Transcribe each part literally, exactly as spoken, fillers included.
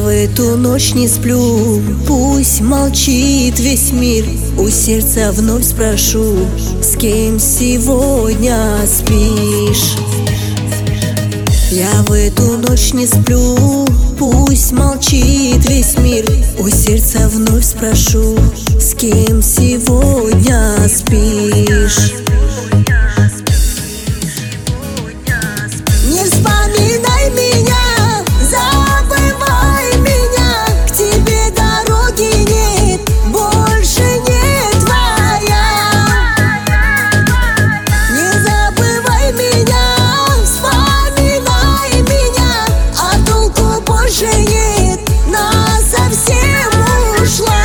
в эту ночь не сплю, пусть молчит весь мир. У сердца вновь спрошу, с кем сегодня спишь? Я в эту ночь не сплю, пусть молчит весь мир. У сердца вновь спрошу, с кем сегодня спишь? Не вспоминай меня, забывай меня, к тебе дороги нет, больше не твоя. Не забывай меня, вспоминай меня, а толку больше нет, насовсем ушла.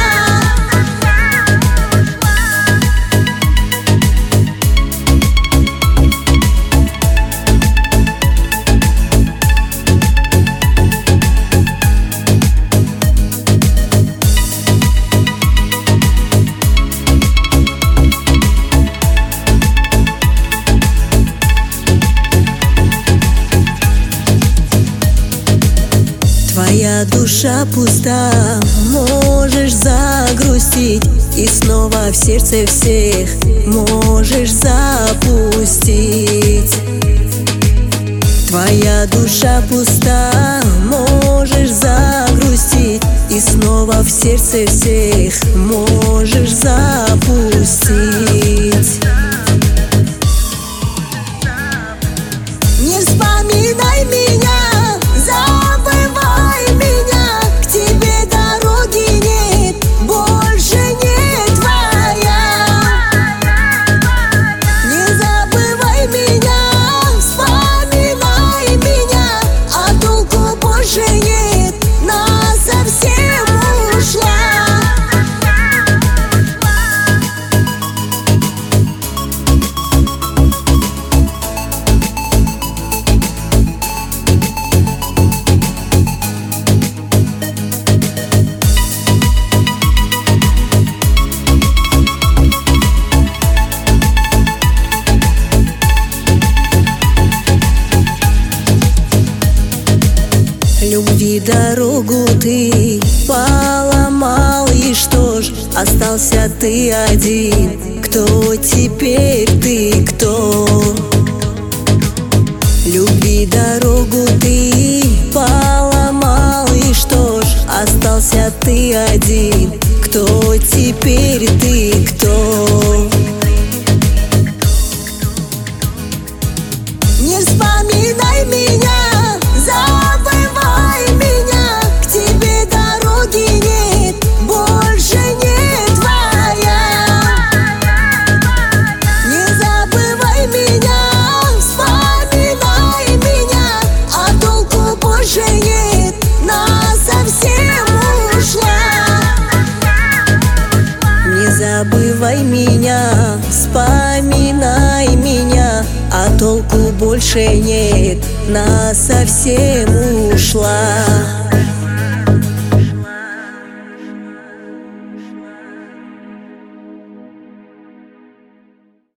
Твоя душа пуста, можешь загрустить, и снова в сердце всех можешь запустить. Твоя душа пуста, можешь загрустить, и снова в сердце всех можешь запустить. Не вспоминай меня, забывай меня, к тебе дороги нет, больше не твоя. Не забывай меня, вспоминай меня, а толку больше нет, насовсем ушла. Любви дорогу ты поломал, и что ж, остался ты один. Кто теперь ты, кто? Любви дорогу ты поломал, и что ж, остался ты один. Кто теперь ты, кто? Не вспоминай меня, забывай меня, к тебе дороги нет, больше не твоя. Не забывай меня, вспоминай меня, а толку больше нет, насовсем ушла. Не забывай меня, вспоминай меня, а толку больше нет, насовсем ушла.